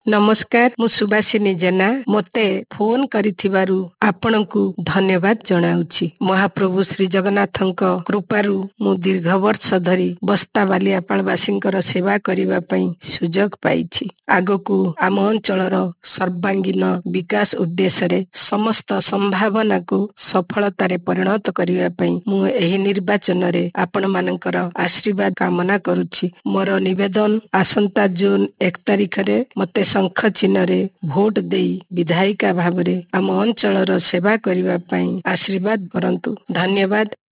ନମସ୍କାର, ମୁଁ ସୁବାସିନୀ ଜେନା। ମୋତେ ଫୋନ କରିଥିବାରୁ ଆପଣଙ୍କୁ ଧନ୍ୟବାଦ ଜଣାଉଛି। ମହାପ୍ରଭୁ ଶ୍ରୀ ଜଗନ୍ନାଥଙ୍କ କୃପାରୁ ମୁଁ ଦୀର୍ଘ ବର୍ଷ ଧରି ବସ୍ତା ବାଲିଆପାଳବାସୀଙ୍କର ସେବା କରିବା ପାଇଁ ସୁଯୋଗ ପାଇଛି। ଆଗକୁ ଆମ ଅଞ୍ଚଳର ସର୍ବାଙ୍ଗୀନ ବିକାଶ ଉଦ୍ଦେଶ୍ୟରେ ସମସ୍ତ ସମ୍ଭାବନାକୁ ସଫଳତାରେ ପରିଣତ କରିବା ପାଇଁ ମୁଁ ଏହି ନିର୍ବାଚନରେ ଆପଣମାନଙ୍କର ଆଶୀର୍ବାଦ କାମନା କରୁଛି। ମୋର ନିବେଦନ, ଆସନ୍ତା ଜୁନ 1 ତାରିଖରେ ମୋତେ ଶଙ୍ଖ ଚିହ୍ନରେ ଭୋଟ ଦେଇ ବିଧାୟିକା ଭାବରେ ଆମ ଅଞ୍ଚଳର ସେବା କରିବା ପାଇଁ ଆଶୀର୍ବାଦ କରନ୍ତୁ। ଧନ୍ୟବାଦ।